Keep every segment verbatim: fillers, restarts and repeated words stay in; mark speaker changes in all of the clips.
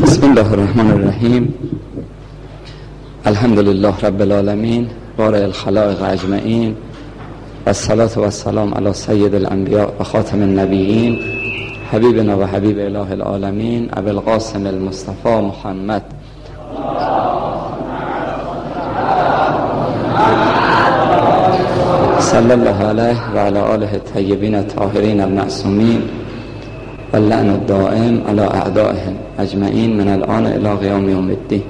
Speaker 1: بسم الله الرحمن الرحیم. الحمد لله رب العالمین بارئ الخلائق اجمعین و الصلاة و السلام علی سید الانبیاء و خاتم النبیین حبیبنا و حبیب اله العالمین ابی القاسم المصطفى محمد صلی الله علیه و علی آله الطیبین الطاهرین المعصومین و اللعن الدائم علی اعدائهم اجمعین من الان الی قیام یوم الدین.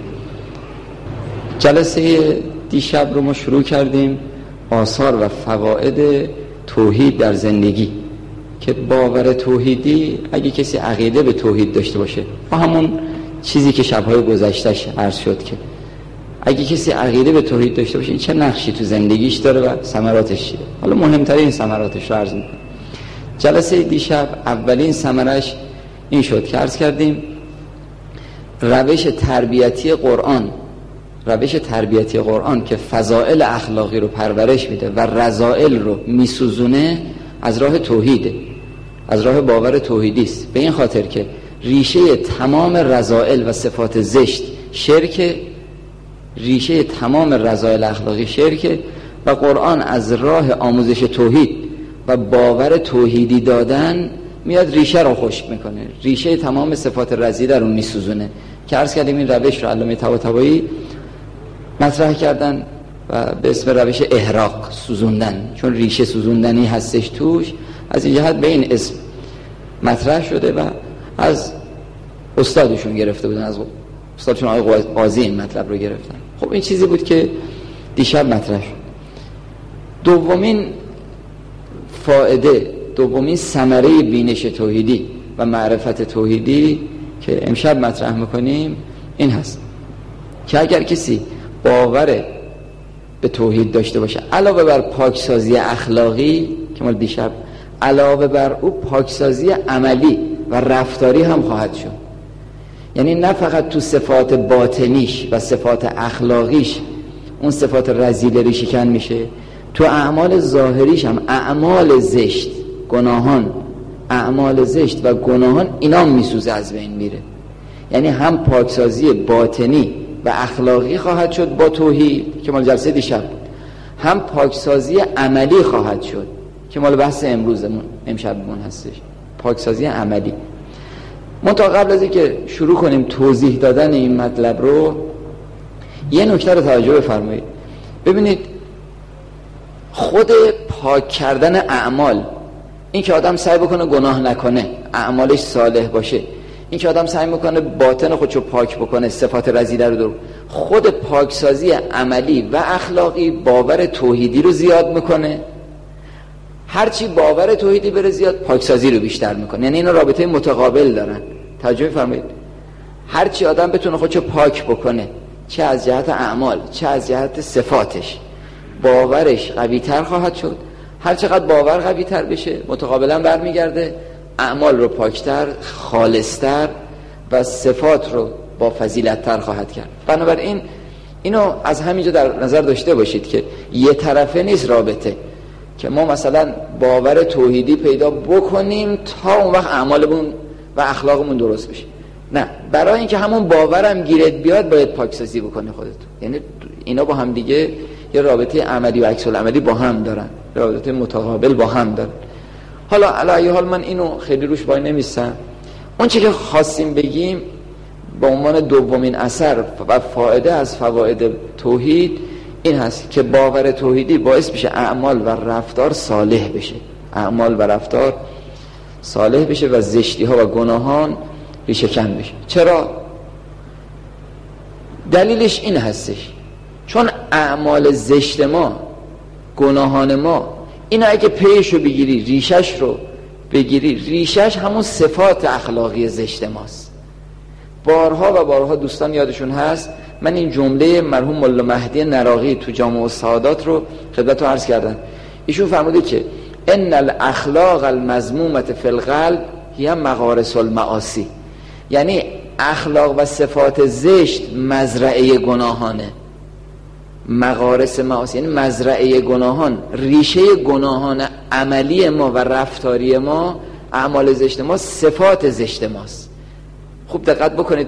Speaker 1: جلسه دیشب رو ما شروع کردیم آثار و فواید توحید در زندگی، که باور توحیدی اگه کسی عقیده به توحید داشته باشه، با همون چیزی که شبهای گذشتهش عرض شد، که اگه کسی عقیده به توحید داشته باشه چه نقشی تو زندگیش داره و ثمراتش چیه. حالا مهمترین ثمراتش رو عرض می‌کنم. جلسه دیشب اولین ثمرش این شد که عرض کردیم روش تربیتی قرآن روش تربیتی قرآن که فضائل اخلاقی رو پرورش میده و رذائل رو میسوزونه از راه توحیده، از راه باور توحیدی است. به این خاطر که ریشه تمام رذائل و صفات زشت شرک، ریشه تمام رذائل اخلاقی شرک، و قرآن از راه آموزش توحید و باور توحیدی دادن میاد ریشه رو خشک میکنه، ریشه تمام صفات رذیله رو میسوزونه، که عرض کردیم این روش رو علامه طباطبایی مطرح کردن و به اسم روش احراق، سوزوندن، چون ریشه سوزوندنی هستش توش، از این جهت به این اسم مطرح شده و از استادشون گرفته بودن، از استادشون آقای قاضی این مطلب رو گرفتن. خب این چیزی بود که دیشب مطرح شد. دومین فائده، دومین ثمره بینش توحیدی و معرفت توحیدی که امشب مطرح میکنیم این هست که اگر کسی باور به توحید داشته باشه، علاوه بر پاکسازی اخلاقی که مال دیشب، علاوه بر او پاکسازی عملی و رفتاری هم خواهد شد. یعنی نه فقط تو صفات باطنیش و صفات اخلاقیش اون صفات رذیله ریشه کن میشه، تو اعمال ظاهریش هم اعمال زشت، گناهان، اعمال زشت و گناهان اینا میسوزه، از بین میره. یعنی هم پاکسازی باطنی و اخلاقی خواهد شد با توحید که مال جلسه دیشب بود، هم پاکسازی عملی خواهد شد که مال بحث امروزمون امشبمون هستش، پاکسازی عملی. منتها قبل از اینکه شروع کنیم توضیح دادن این مطلب رو، یه نکته رو توجه بفرمایید. ببینید خود پاک کردن اعمال، این که آدم سعی بکنه گناه نکنه، اعمالش صالح باشه، این که آدم سعی میکنه باطن خودشو پاک بکنه، صفات رذیله رو دور، خود پاکسازی عملی و اخلاقی باور توحیدی رو زیاد میکنه. هرچی باور توحیدی بره زیاد، پاکسازی رو بیشتر میکنه. یعنی اینا رابطه متقابل دارن. توجه فرمایید. هرچی آدم بتونه خودشو پاک بکنه، چه از جهت اعمال چه از جهت صفاتش، باورش قوی تر خواهد شد. هر چقدر باور قوی تر بشه، متقابلا برمیگرده اعمال رو پاکتر، خالصتر و صفات رو با فضیلت تر خواهد کرد. بنابراین اینو از همینجا در نظر داشته باشید که یه طرفه نیست رابطه، که ما مثلا باور توحیدی پیدا بکنیم تا اون وقت اعمالمون و اخلاقمون درست بشه. نه، برای اینکه همون باورم گیرت بیاد باید پاکسازی بکنی خودت. یعنی اینا با هم دیگه یه رابطه عملی و عکس العملی با هم دارن، رابطه متقابل با هم دارن. حالا علی حال من اینو خیلی روش وای نمیستم. اون چیزی که خواستیم بگیم به عنوان دومین اثر و فایده از فواید توحید این هست که باور توحیدی باعث میشه اعمال و رفتار صالح بشه، اعمال و رفتار صالح بشه و زشتی ها و گناهان ریشه کن بشه. چرا؟ دلیلش این هستش چون اعمال زشت ما، گناهان ما، اینا اگه پیشو بگیری، ریشش رو بگیری، ریشش همون صفات اخلاقی زشت ماست. بارها و بارها دوستان یادشون هست من این جمله مرحوم مولا مهدی نراقی تو جامع السعادات رو خدمتتون عرض کردم. ایشون فرموده که ان الاخلاق المذمومه فی القلب هی مغارس المعاصی. یعنی اخلاق و صفات زشت مزرعه گناهانه، مغارس معاصی یعنی مزرعه گناهان، ریشه گناهان عملی ما و رفتاری ما، اعمال زشت ما صفات زشت ماست. خوب دقت بکنید،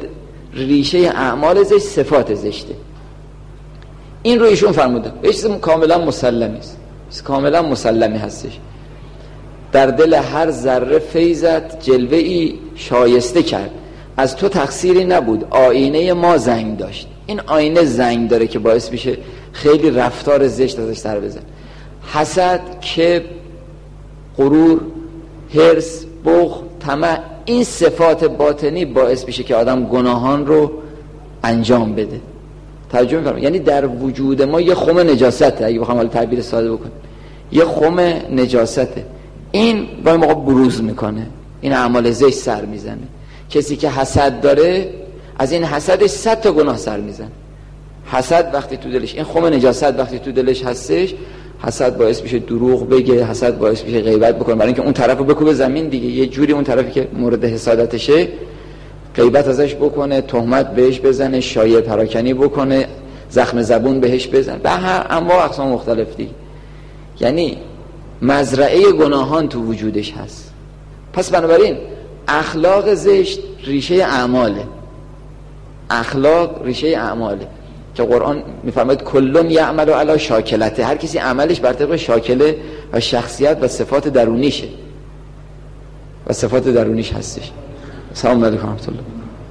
Speaker 1: ریشه اعمال زشت صفات زشته. این رو ایشون فرموده. یه چیز کاملا مسلمی است، چیز کاملا مسلمی هستش. در دل هر ذره فیضت جلوه ای شایسته کرد، از تو تقصیری نبود آینه ما زنگ داشت. این آینه زنگ داره که باعث میشه خیلی رفتار زشت ازش سر بزن. حسد، کبر، غرور، حرص، بخل، طمع، این صفات باطنی باعث میشه که آدم گناهان رو انجام بده. ترجمه می‌کنم، یعنی در وجود ما یه خم نجاسته، اگه بخوام حالا تعبیر ساده بکنم، یه خم نجاسته. این با این موقع بروز میکنه، این اعمال زشت سر میزنه. کسی که حسد داره از این حسدش صد تا گناه سر میزنه. حسد وقتی تو دلش، این خم نجاست وقتی تو دلش هستش، حسد باعث میشه دروغ بگه، حسد باعث میشه غیبت بکنه، برای اینکه اون طرفو بکوبه زمین دیگه. یه جوری اون طرفی که مورد حسادتشه غیبت ازش بکنه، تهمت بهش بزنه، شایعه پراکنی بکنه، زخم زبون بهش بزنه، به هر انواع اقسام مختلف دیگه. یعنی مزرعه گناهان تو وجودش هست. پس بنابراین اخلاق زشت ریشه اعماله. اخلاق ریشه اعماله که قرآن میفرماید کلون یعمل علی شاکلته، هر کسی عملش بر طبق شاکله و شخصیت و صفات درونیشه و صفات درونیش هستش. سلام علیکم ورحمت الله.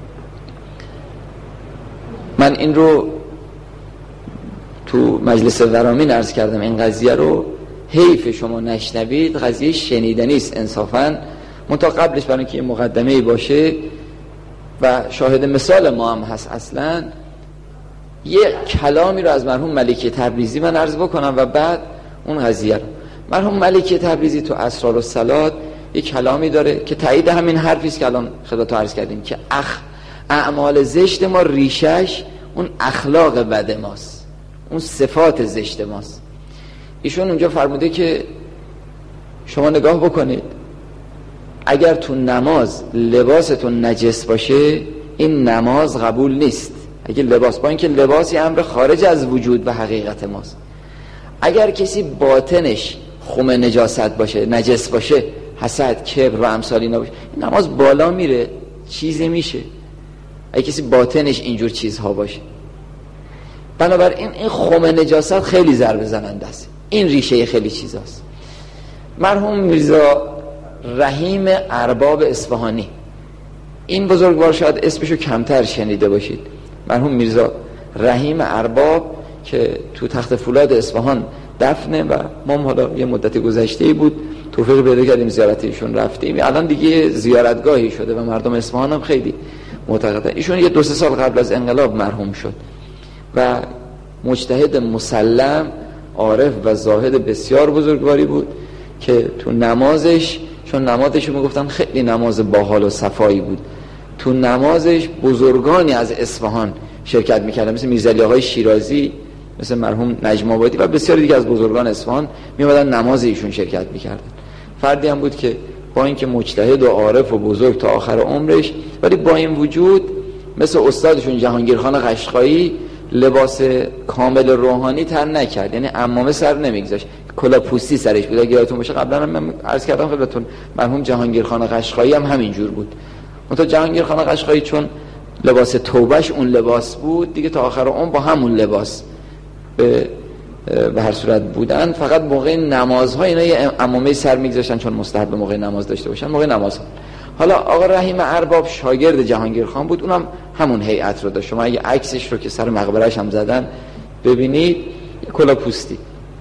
Speaker 1: من این رو تو مجلس ورامین عرض کردم، این قضیه رو حیف شما نشنوید، قضیه شنیدنی است انصافا. منتها قبلش برای اینکه مقدمه‌ای باشه و شاهد مثال ما هم هست، اصلا یه کلامی رو از مرحوم ملکی تبریزی من عرض بکنم و بعد اون قضیه رو. مرحوم ملکی تبریزی تو اسرار الصلات یه کلامی داره که تایید همین حرفی است که الان خدمتتون عرض کردیم که اخ اعمال زشت ما ریشش اون اخلاق بد ماست، اون صفات زشت ماست. ایشون اونجا فرموده که شما نگاه بکنید، اگر تو نماز لباستون نجس باشه این نماز قبول نیست. اگه لباس، با اینکه لباسی امر خارج از وجود و حقیقت ماست، اگر کسی باطنش خم نجاست باشه، نجس باشه، حسد، کبر و امثال اینا باشه، این نماز بالا میره، چیزی میشه. اگه کسی باطنش اینجور چیزها باشه، بنابراین این خم نجاست خیلی ضربه زننده است. این ریشه خیلی چیزاست. مرحوم میرزا رحیم ارباب اصفهانی، این بزرگوار شاید اسمشو کمتر شنیده باشید. مرحوم میرزا رحیم ارباب که تو تخت فولاد اصفهان دفنه و ما حالا یه مدت گذشته بود توفیق پیدا کردیم زیارت ایشون رفتیم. الان دیگه زیارتگاهی شده و مردم اصفهان هم خیلی معتقدن. ایشون یه دو سه سال قبل از انقلاب مرحوم شد و مجتهد مسلم، عارف و زاهد بسیار بزرگواری بود که تو نمازش، چون نمازش میگفتن خیلی نماز باحال و صفایی بود، تو نمازش بزرگانی از اصفهان شرکت میکردن، مثل میرزا آقای شیرازی، مثل مرحوم نجم آبادی و بسیاری دیگه از بزرگان اصفهان میومدن نماز ایشون شرکت میکردن. فردی هم بود که با اینکه مجتهد و عارف و بزرگ تا آخر عمرش، ولی با این وجود مثل استادشون جهانگیرخان قشقایی لباس کامل روحانی تر نکرد، یعنی عمامه سر نمیگذاشت، کلاه پوستی سرش بود. اگه یادتون باشه قبلا هم عرض کردم خدمتتون، مرحوم جهانگیرخان قشقایی هم همین جور بود. منتها جهانگیرخان قشقایی چون لباس توبهش اون لباس بود دیگه، تا آخر عمر با همون لباس به به هر صورت بودن. فقط موقع نمازها اینا یه عمامه سر میگذاشتن چون مستحب موقع نماز داشته باشن، موقع نماز. حالا آقا رحیم ارباب شاگرد جهانگیرخان بود، اونم همون هیئت رو داشت. شما اگه عکسش رو که سر مقبره‌اش هم زدن ببینید، یه کلاه پوستی.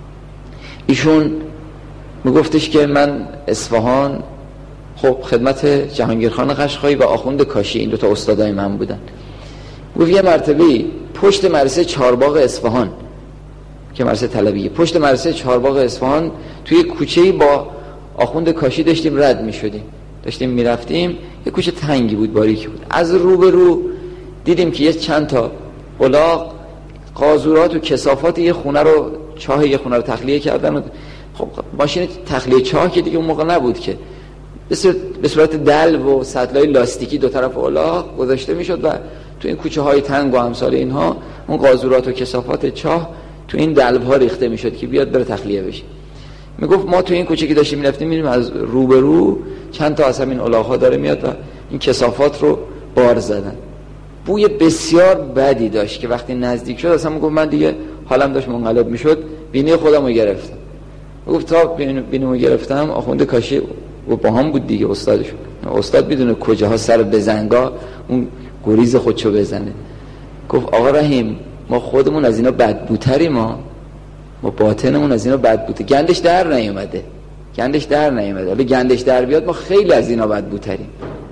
Speaker 1: ایشون میگفتش که من اصفهان، خب خدمت جهانگیرخان قشقایی و آخوند کاشی این دو تا استادای من بودن. گفت یه مرتبه پشت مدرسه چهارباغ اصفهان که مدرسه طلبیه، پشت مدرسه چهارباغ اصفهان توی کوچه‌ای با آخوند کاشی داشتیم رد می‌شدیم، داشتیم میرفتیم، یه کوچه تنگی بود، باریکی بود. از رو به رو دیدیم که یه چند تا الاغ قاذورات و کثافات یه خونه رو، چاه یه خونه رو تخلیه کردن و خب ماشین تخلیه چاه که دیگه اون موقع نبود که، به صورت دلو و سطلای لاستیکی دو طرف الاغ گذاشته میشد و تو این کوچه های تنگ و امثال اینها اون قاذورات و کثافات چاه تو این دلو ها ریخته میشد که بیاد بره تخلیه بشه. میگفت ما تو این کوچه که داشتیم میرفتیم میبینیم از رو به رو چند تا از همین الاغ ها داره میاد و این کثافات رو بار زدن. بوی بسیار بدی داشت که وقتی نزدیک شد اصلا میگفت من دیگه حالم داشت منقلب میشد، بینی خودم رو گرفتم. میگفت تا بینیمو گرفتم آخوند کاشی و با هم بود دیگه، استادشون. استاد بدونه کجاها سر بزنگاه اون گریز خودشو بزنه. گفت آقا رحیم ما خودمون از اینا بدبوتریم، ما ما باطنمون از اینا بدبوته، گندش در نیومده، گندش در نیومده، حالا گندش در بیاد ما خیلی از اینا بدبوتریم.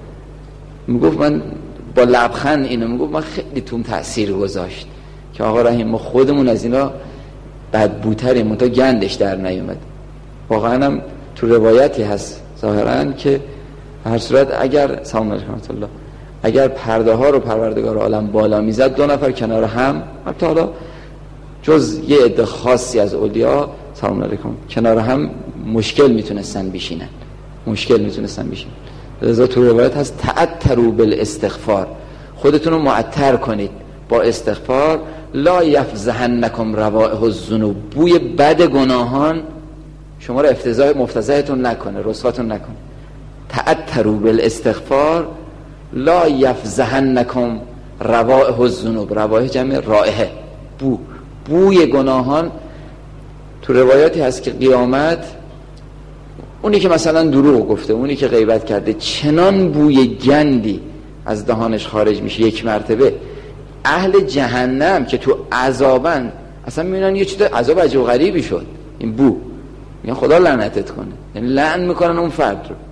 Speaker 1: میگفت من با لبخند اینو میگفت من خیلی توم تأثیر گذاشت که آقا رحیم ما خودمون از اینا بدبوتریم تا گندش در نیومده. واقعا هم تو روایتی هست ظاهرا که هر صورت اگر سلام علیکم ورحمت الله اگر پرده ها رو پروردگار عالم بالا میزد دو نفر کنار هم، حتی حالا جز یه عده خاصی از اولیا سلام علیکم کنار هم مشکل میتونستن بشینن، مشکل میتونستن بشینن. لذا تو روایت هست تعطروا بالاستغفار، خودتون رو معطر کنید با استغفار. لا یفزهنکم روائح الذنوب، بوی بد گناهان شما رو افتضاح مفتضحتون نکنه، رسواتون نکنه. تعطروا بالاستغفار لا یفزهنکم روائح الذنوب، روائح جمع رائحه، بو بوی گناهان. تو روایاتی هست که قیامت اونی که مثلا دروغ گفته، اونی که غیبت کرده، چنان بوی گندی از دهانش خارج میشه یک مرتبه. اهل جهنم که تو عذابن اصلا میبینن یه چیز عذاب عجیب و غریبی شد، این بو، میگن خدا لعنتت کنه، یعنی لعن میکنن اون فرد رو.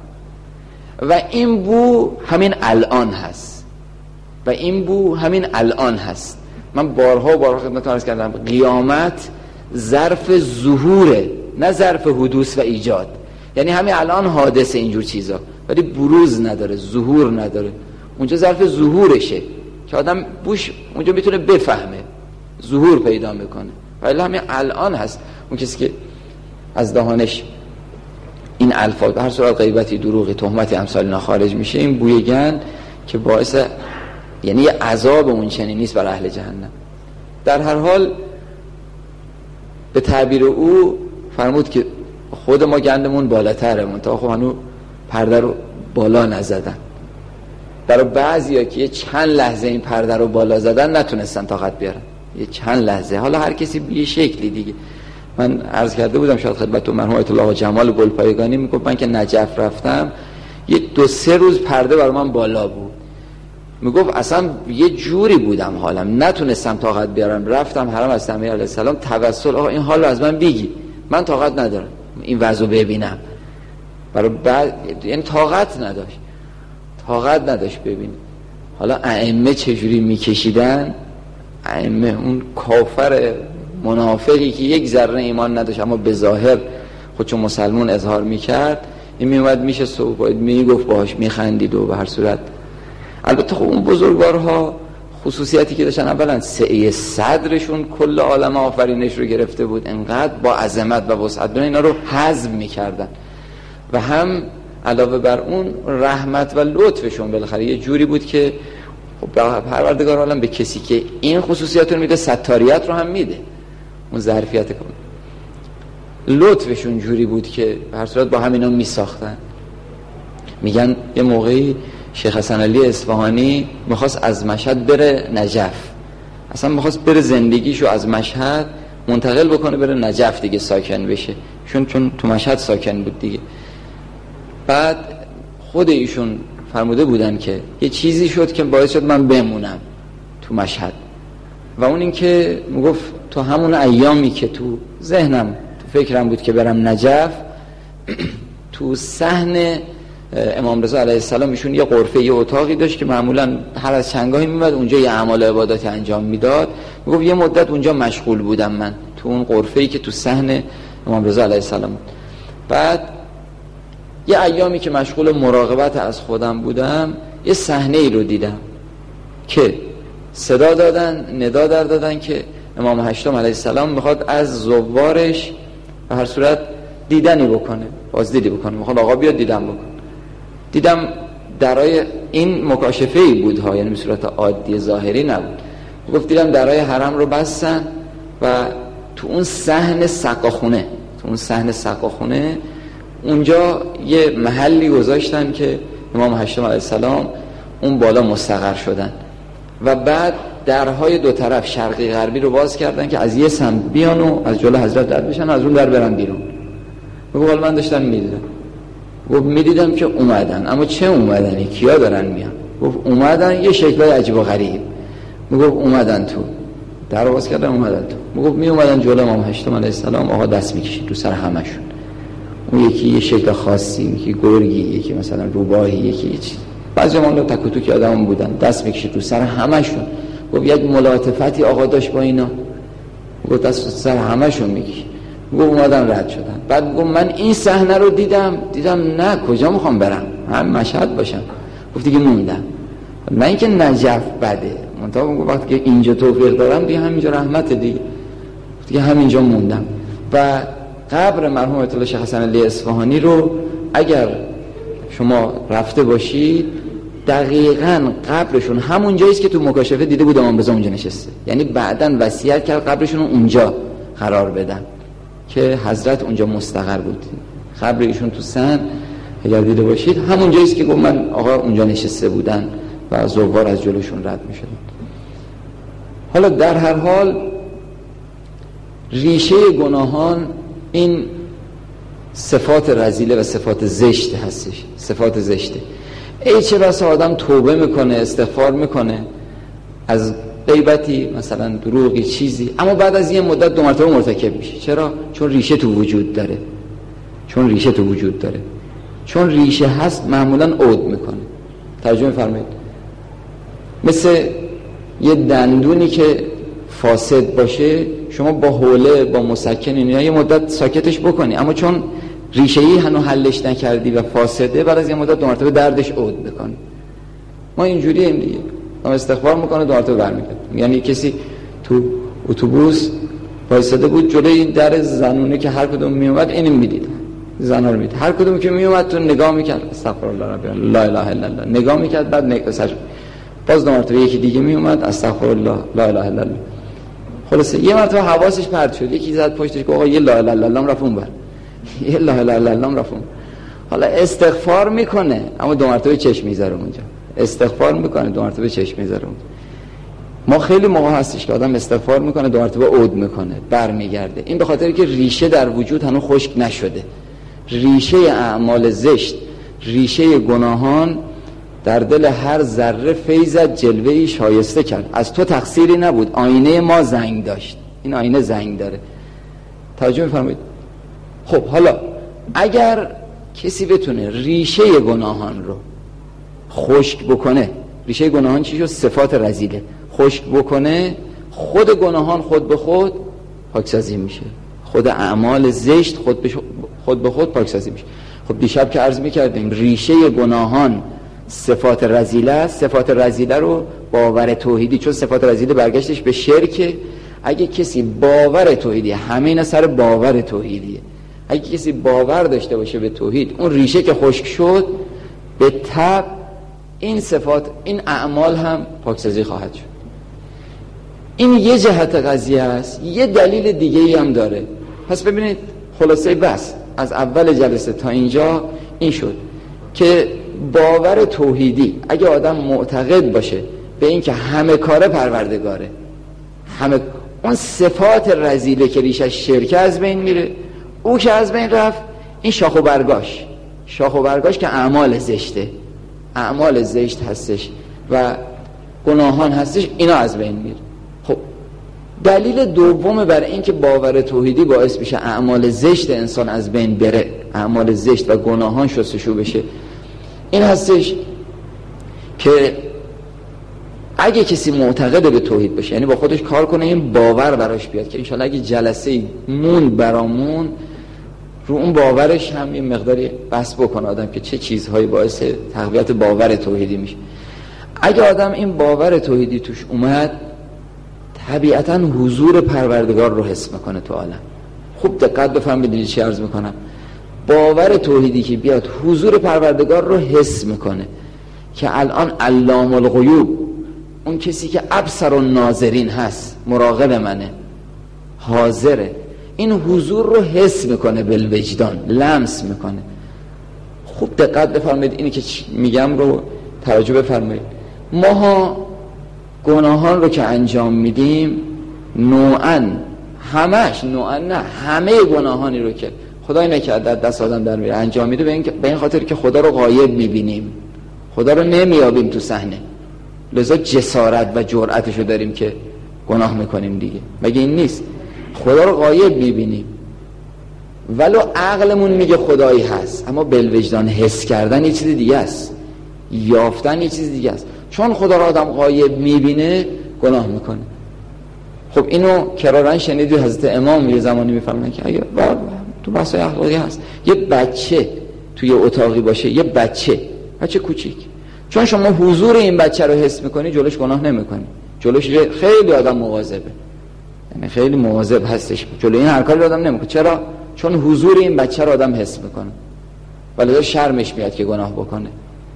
Speaker 1: و این بو همین الان هست، و این بو همین الان هست. من بارها بارها خدمتتون عرض کردم قیامت ظرف ظهوره، نه ظرف حدوث و ایجاد. یعنی همین الان حادثه اینجور چیزا، ولی بروز نداره، ظهور نداره. اونجا ظرف ظهورشه که آدم بوش اونجا میتونه بفهمه، ظهور پیدا میکنه. ولی همین الان هست. اون کسی که از دهانش این الفاظ به هر صورت غیبتی، دروغی، تهمتی امثال اینا خارج میشه، این بوی گند که باعث یعنی یه عذاب اون چنین نیست بر اهل جهنم. در هر حال به تعبیر او فرمود که خود ما گندمون بالاتره، منتها خب هنوز پرده رو بالا نزدن. برای بعضیا که یه چند لحظه این پرده رو بالا زدن نتونستن طاقت بیارن، یه چند لحظه. حالا هر کسی به یه شکلی دیگه. من عرض کرده بودم شاید خدمت مرحوم آیت الله جمال گلپایگانی، میگفت من که نجف رفتم یه دو سه روز پرده برای من بالا بود. میگفت اصلا یه جوری بودم حالم نتونستم طاقت بیارم. رفتم حرم از امیر علیه السلام توسل، آقا این حالو از من بگی، من طاقت ندارم این وضعو ببینم. برای بعد یعنی طاقت نداشت، طاقت نداشت ببین. حالا ائمه چجوری میکشیدن، ائمه اون کافر منافقی که یک ذره ایمان نداشت اما به ظاهر خودشو مسلمون اظهار میکرد، این میومد میشه صحبت میگفت باهاش میخندید. و به هر صورت البته خب اون بزرگوارها خصوصیتی که داشتن، اولا سعی صدرشون کل عالم آفرینش رو گرفته بود، انقدر با عظمت و وسعت اینا رو هضم میکردن. و هم علاوه بر اون رحمت و لطفشون بالاخره یه جوری بود که خب پروردگار عالم به کسی که این خصوصیات رو میده ستاریت رو هم میده، اون ظرفیت کن. لطفشون جوری بود که به هر صورت با همینا میساختن. میگن یه موقعی شیخ حسن علی اصفهانی میخواست از مشهد بره نجف، اصلا میخواست بره زندگیشو از مشهد منتقل بکنه بره نجف دیگه ساکن بشه، چون چون تو مشهد ساکن بود دیگه. بعد خود ایشون فرموده بودن که یه چیزی شد که باعث شد من بمونم تو مشهد، و اون این که میگفت تو همون ایامی که تو ذهنم تو فکرم بود که برم نجف، تو صحن امام رضا علیه السلام ایشون یه غرفه یه اتاقی داشت که معمولا هر از چنگاهی میمد اونجا یه اعمال و عباداتی انجام میداد. میگفت یه مدت اونجا مشغول بودم من تو اون غرفه‌ای که تو صحن امام رضا علیه السلام بود. بعد یه ایامی که مشغول مراقبت از خودم بودم یه صحنه ای رو دیدم که صدا دادن، ندا در دادن که امام هشتم علیه السلام میخواد از زوارش به هر صورت دیدنی بکنه، بازدیدی بکنه، میخواد آقا بیاد دیدن بکنه. دیدم درای این مکاشفه‌ای بود ها، یعنی به صورت عادی ظاهری نبود. گفت دیدم درای حرم رو بستن و تو اون صحن سقاخونه، تو اون صحن سقاخونه اونجا یه محلی گذاشتن که امام هشتم علیه السلام اون بالا مستقر شدن. و بعد درهای دو طرف شرقی غربی رو باز کردن که از یه سمت بیان و از جلو حضرت رد بشن، از اون در برن بیرون. بگو من داشتم میدیدم، گفت میدیدم که اومدن، اما چه اومدنی؟ کیا دارن میان؟ گفت اومدن یه شکلای عجیب و غریب. میگفت اومدن تو، در باز کردن اومدن تو. میگفت می اومدن جلو امام هشتم علیه السلام، آقا دست میکشید تو سر همشون. اون یکی یه شکل خاصی، یکی گرگی، یکی مثلا روباهی، یکی یه چیز. بعضی ما تک و توک آدم بودن، دست میکشید تو سر همشون. گفت یک ملاطفتی آقا داشت با اینا. گفت دست سر همشون میکشید. گفت اومدن رد شدن. بعد گفت من این صحنه رو دیدم، دیدم نه کجا میخوام برم، هم مشهد باشم. گفت دیگه موندم. نه اینکه نجف بده، منتها گفت وقتی که اینجا توفیق دارم دیگه همینجا رحمت دیگه، دیگه همینجا موندم. و قبر مرحوم آیت الله شیخ حسن علی اصفهانی رو اگر شما رفته باشید، دقیقاً قبرشون همون جاییست که تو مکاشفه دیده بود امام رضا اونجا نشسته. یعنی بعداً وصیت کرد قبرشون رو اونجا قرار بدن که حضرت اونجا مستقر بود. قبر ایشون تو سن اگر دیده باشید همون جاییست که گفت من آقا اونجا نشسته بودن و زوار از جلوشون رد می شدن. حالا در هر حال ریشه گناهان این صفات رذیله و صفات زشت هستش، صفات زشته. ای چه بسا آدم توبه میکنه، استغفار میکنه از غیبتی، مثلا دروغی، چیزی، اما بعد از یه مدت دو مرتبه مرتکب میشه. چرا؟ چون ریشه تو وجود داره. چون ریشه تو وجود داره. چون ریشه هست معمولا عود میکنه. توجه میفرمایید؟ مثل یه دندونی که فاسد باشه، شما با حوله با مسکن اینا یه مدت ساکتش بکنی، اما چون ریشه‌ای هنو حلش نکردی و فاسده، بعد از یه مدت دو مرتبه دردش عود میکنه. ما اینجوری هم دیگه، ما استغفار میکنه دو مرتبه برمیگرده. یعنی کسی تو اتوبوس وایساده بود جلوی این در زنونه که هر کدوم میومد اینو میدید، زنا رو میدید، هر کدوم که میومد تو نگاه میکرد، استغفر الله ربی لا اله الا الله، نگاه میکرد، بعد نگاه باز دو مرتبه یکی دیگه میومد، استغفر الله لا اله الا الله. خلاصه یه مرتبه حواسش پرت شد، یکی زد پشتش که آقا یه لا اله الا الله رفت اون بر، یه لا اله الا الله رفت اون. حالا استغفار میکنه اما دو مرتبه چشم میذاره اونجا، استغفار میکنه دو مرتبه چشم میذاره اونجا. ما خیلی موقع هستش که آدم استغفار میکنه دو مرتبه عود میکنه برمیگرده. این به خاطر که ریشه در وجود هنوز خشک نشده. ریشه اعمال زشت، ریشه گناهان در دل هر ذره فیضت جلوه‌ای شایسته کرد. از تو تقصیری نبود، آینه ما زنگ داشت. این آینه زنگ داره. توجه می‌فرمایید؟ خب حالا اگر کسی بتونه ریشه گناهان رو خشک بکنه، ریشه گناهان چی شد؟ صفات رذیله. خشک بکنه، خود گناهان خود به خود پاکسازی میشه. خود اعمال زشت خود به خود به خود پاکسازی میشه. خب دیشب که عرض می‌کردیم ریشه گناهان صفات رذیله است. صفات رذیله رو باور توحیدی، چون صفات رذیله برگشتش به شرک، اگه کسی باور توحیدی، همه اینا سر باور توحیدیه، اگه کسی باور داشته باشه به توحید، اون ریشه که خشک شد، به تبع این صفات، این اعمال هم پاکسازی خواهد شد. این یه جهت قضیه است. یه دلیل دیگه ای هم داره. پس ببینید خلاصه بس از اول جلسه تا اینجا این شد که باور توحیدی، اگه آدم معتقد باشه به این که همه کاره پروردگاره، همه اون صفات رذیله که ریشش شرک از بین میره، او که از بین رفت، این شاخ و برگاش، شاخ و برگاش که اعمال زشته، اعمال زشت هستش و گناهان هستش، اینا از بین میره. خب دلیل دوم برای این که باور توحیدی باعث میشه اعمال زشت انسان از بین بره، اعمال زشت و گناهان شستشو بشه، این هستش که اگه کسی معتقد به توحید باشه، یعنی با خودش کار کنه، این باور براش بیاد که انشالله اگه جلسه مون برامون رو اون باورش هم یه مقداری بحث بکنه آدم که چه چیزهایی باعث تقویت باور توحیدی میشه. اگه آدم این باور توحیدی توش اومد، طبیعتا حضور پروردگار رو حس میکنه تو عالم. خوب دقت بفهمید چی عرض میکنم. باور توحیدی که بیاد، حضور پروردگار رو حس میکنه که الان علام الغیوب، اون کسی که ابصر الناظرین هست، مراقب منه، حاضره، این حضور رو حس میکنه، بالوجدان لمس میکنه. خوب دقت بفرمایید اینی که میگم رو توجه بفرمایید. ماها گناهان رو که انجام میدیم نوعاً همش نوعاً نه همه گناهانی رو که خدای نکرده دست آدم در میره انجام میده، به این به این خاطر که خدا رو غایب میبینیم، خدا رو نمیابیم تو صحنه، لذا جسارت و جرأتشو داریم که گناه میکنیم دیگه. مگه این نیست؟ خدا رو غایب میبینیم ولو عقلمون میگه خدایی هست، اما بالوجدان حس کردن یه چیز دیگه است، یافتن یه چیز دیگه است. چون خدا رو آدم غایب میبینه گناه میکنه. خب اینو کرارن شنیدی حضرت امام یه زمانی میفرمایند که اگه تو بحث اخلاقی هست یه بچه توی اتاقی باشه، یه بچه بچه کوچیک، چون شما حضور این بچه رو حس میکنی جلوش گناه نمیکنی، جلوش خیلی آدم مواظبه، یعنی خیلی مواظب هستش جلوی این هر کاری آدم نمیکنه. چرا؟ چون حضور این بچه رو آدم حس میکنه ولی شرمش میاد که گناه بکنه.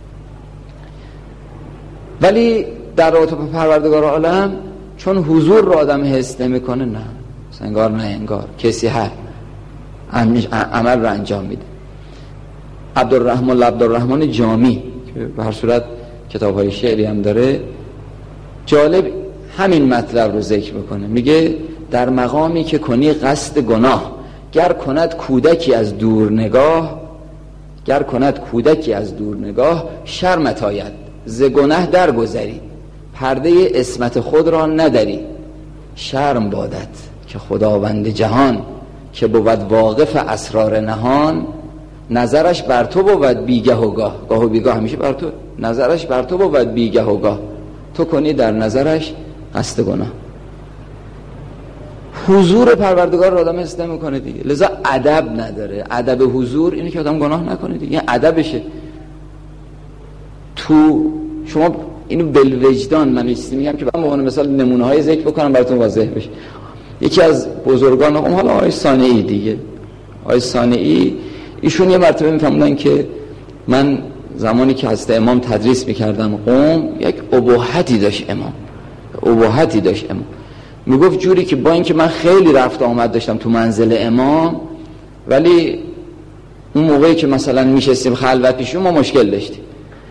Speaker 1: ولی در رابطه با پروردگار عالم چون حضور رو آدم حس نمیکنه، نه انگار نه انگار کسی هست عمل رو انجام میده. عبدالرحمن عبدالرحمن جامی که به هر صورت کتاب‌های شعری هم داره، جالب همین مطلب رو ذکر میکنه. میگه در مقامی که کنی قصد گناه، گر کند کودکی از دور نگاه، گر کند کودکی از دور نگاه، شرمت آید ز گناه در گذری، پرده عصمت خود را نداری. شرم بادت که خداوند جهان، که بود واقف اسرار نهان، نظرش بر تو بود بیگه و گاه، گاه و بیگاه همیشه بر تو، نظرش بر تو بود بیگه و گاه، تو کنی در نظرش قصد گناه. حضور پروردگار رو آدم حس نمی‌کنه دیگه، لذا ادب نداره. ادب حضور اینه که آدم گناه نکنه دیگه، این ادبشه. تو شما اینو بالوجدان، من چیزی میگم که به عنوان مثال نمونه‌های ذکر بکنم براتون واضح بشه. یکی از بزرگان قوم، حالا آقای صانعی دیگه، آقای صانعی ایشون یه مرتبه میفهموندن که من زمانی که حضرت امام تدریس میکردم قوم، یک اباحتی داشت امام، اباحتی داشت امام. میگفت جوری که با اینکه من خیلی رفت آمد داشتم تو منزل امام، ولی اون موقعی که مثلا میشستیم خلوت پیشون ما مشکل داشتیم.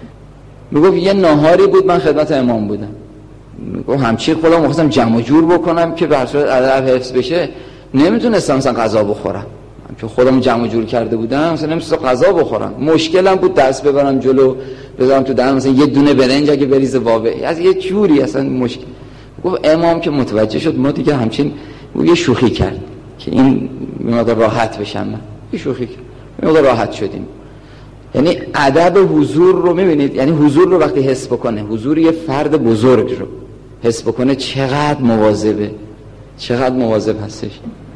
Speaker 1: میگفت یه ناهاری بود من خدمت امام بودم، میگفت همچی خودم می‌خواستم جمع جور بکنم که به هر صورت ادب حفظ بشه، نمیتونستم مثلا غذا بخورم، چون خودم جمع جور کرده بودم مثلا نمیتونستم غذا بخورم. مشکلم بود دست ببرم جلو بذارم تو دهنم مثلا یه دونه برنج اگه بریزه واوه، از یه جوری اصلا مشکل. گفت امام که متوجه شد ما دیگه همچین، یه شوخی کرد که این میاد راحت بشم، من یه شوخی کرد میاد راحت شدیم. یعنی ادب حضور رو میبینید، یعنی حضور رو وقتی حس بکنه، حضور یه فرد بزرگ رو حس بکنه چقدر مواظبه، چقدر مواظب هستش.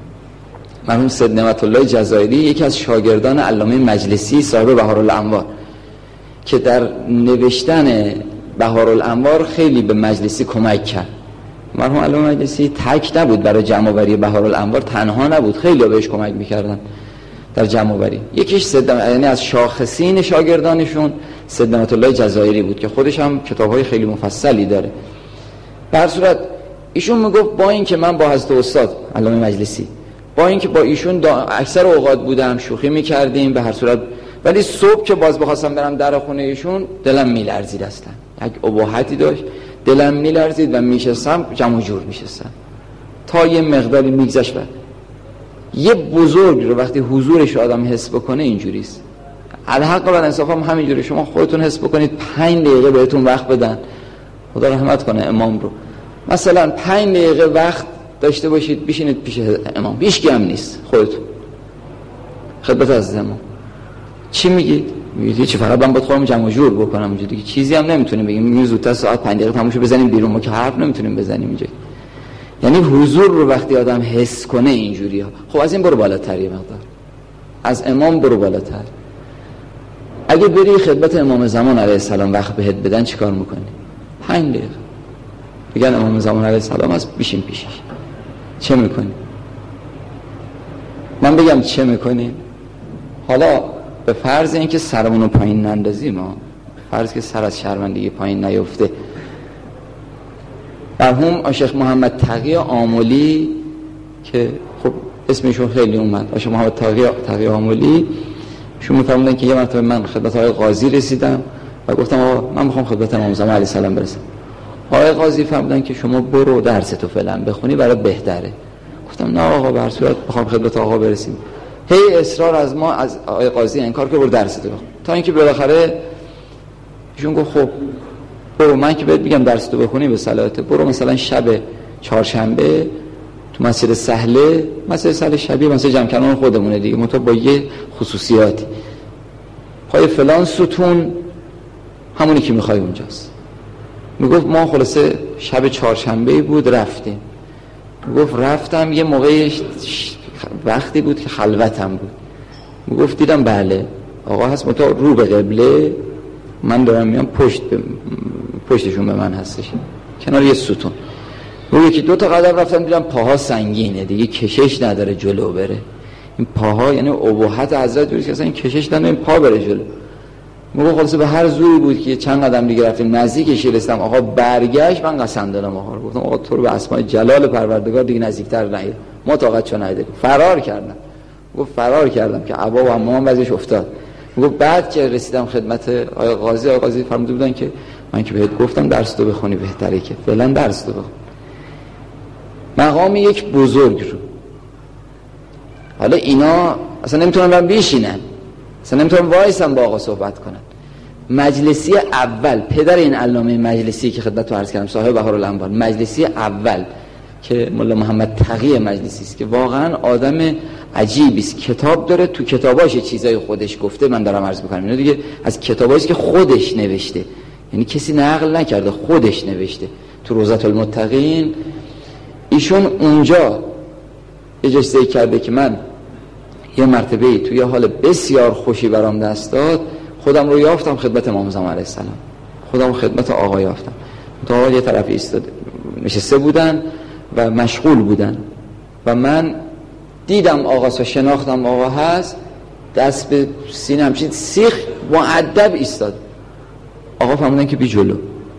Speaker 1: مرحوم سید نعمت الله جزایری یکی از شاگردان علامه مجلسی صاحب بهارالانوار که در نوشتن بهارالانوار خیلی به مجلسی کمک کرد. مرحوم علامه مجلسی تک نبود برای جمع‌آوری بهارالانوار، تنها نبود، خیلی بهش کمک میکردن در جمع‌آوری. یکیش سید، یعنی از شاخصین شاگردانشون سید نعمت الله جزایری بود که خودش هم کتاب‌های خیلی مفصلی داره. به هر صورت ایشون میگفت با اینکه من با حضرت استاد علامه مجلسی، با اینکه با ایشون اکثر اوقات بودم شوخی میکردیم به هر صورت، ولی صبح که باز بخواستم برم در خونه ایشون دلم میلرزید، اصلا یک اباحتی داشت، دلم میلرزید و میشستم جمع جور میشستم تا یه مقداری میگذشت. یه بزرگ رو وقتی حضورش رو آدم حس بکنه اینجوریست. الحق و انصاف هم همینجوری. شما خودتون حس بکنید پنج دقیقه بهتون وقت بدن، خدا رحمت کنه امام رو، مثلا پنج دقیقه وقت داشته باشید بشینید پیش امام، هیچ کی هم نیست، خودتون خدمت از امام، چی میگید؟ میگید چی؟ فقط من باید خودم جمع جور بکنم اینجا دیگه، چیزی هم نمیتونیم بگیم. میگیم زودتر ساعت پنج دقیقه تموم شه بزنیم بیرون، ما که حرف نمیتونیم بزنیم اینجا. یعنی حضور رو وقتی آدم حس کنه اینجوریه. خب از این برو بالاتر، یه مقدار از امام برو بالاتر. اگه بری خدمت امام زمان علیه السلام وقت بهت بدن چیکار میکنی؟ پنج دقیقه بگن امام زمان علیه السلام از بیشین پیشش، چه میکنی؟ من بگم چه میکنی؟ حالا به فرض اینکه سرمونو پایین نندازیم، ما فرض که سر از شرمندگی پایین نیفته. مرحوم شیخ محمد تقی آملی که خب اسمشون خیلی اومد، شیخ محمد تقی تقی آملی، شما میفرمودن که یه مرتبه من خدمت آقای قاضی رسیدم و گفتم آقا من میخوام خدمت امام زمان علیه السلام برسم. آقای قاضی فرمودن که شما برو درستو فعلا بخونی برای بهتره. گفتم نه آقا، به هر صورت بخوام خدمت آقا برسیم. هی اصرار از ما از آقای قاضی انکار که برو درستو بخون، تا اینکه بالاخره ایشون گفت خب برو، من که بهت میگم درستو بخونی به صلاحته، برو مثلا شب چهارشنبه تو مسجد سهله، مسجد سهله شبیه مسجد جمکنان خودمونه دیگه، منتها با یه خصوصیاتی، پای فلان ستون همونی که میخوای اونجاست. میگفت ما خلاصه شب چهارشنبه بود رفتیم. میگفت رفتم یه موقعی وقتی بود که خلوتم بود. میگفت دیدم بله آقا هست، منتها رو به قبله، من دارم میام پشت به پشتشون به من هستش، کنار یه ستون. رو یکی دو تا قدم رفتم دیدم پاها سنگینه دیگه، کشش نداره جلو بره. این پاها یعنی اباحت حضرت جوری که اصلا این کشش نداره، این پا بره جلو. میگه خلاصه به هر زوری بود که چند قدم دیگه رفتیم نزدیکش رسیدم. آقا برگشت، من قسم دادم آقا رو، گفتم آقا تو رو به اسماء جلال پروردگار دیگه نزدیکتر نید، ما طاقت چو نداریم. فرار کردم. گفت فرار کردم که عبا و عمام وضعش افتاد. میگه بعد که رسیدم خدمت آقای قاضی، آقای قاضی فرموده بودن که من که بهت گفتم درس تو بخونی بهتره، که فعلا درس تو بخون. مقام یک بزرگ رو، حالا اینا اصلا نمیتونن برن بیشینن، اصلا نمیتونن وایسن با آقا صحبت کنن. مجلسی اول، پدر این علامه مجلسی که خدمت تو عرض کردم، صاحب بهارالانوار، مجلسی اول که مولا محمد تقی مجلسی است که واقعا آدم عجیبی است، کتاب داره، تو کتاباش چیزای خودش گفته، من دارم عرض میکنم اینا دیگه از کتابایی که خودش نوشته، یعنی کسی نقل نکرده، خودش نوشته. تو روضة المتقین ایشون اونجا اجازه کرده که من یه مرتبه توی یه حال بسیار خوشی برام دست داد، خودم رو یافتم خدمت امام زمان علیه السلام، خودم رو خدمت آقا یافتم. تا آقا یه طرف ایستاده نشسته بودن و مشغول بودن و من دیدم آقا و شناختم آقا هست، دست به سینه همچین سیخ مؤدب ایستاد. آقا فهمیدن که بی جلو.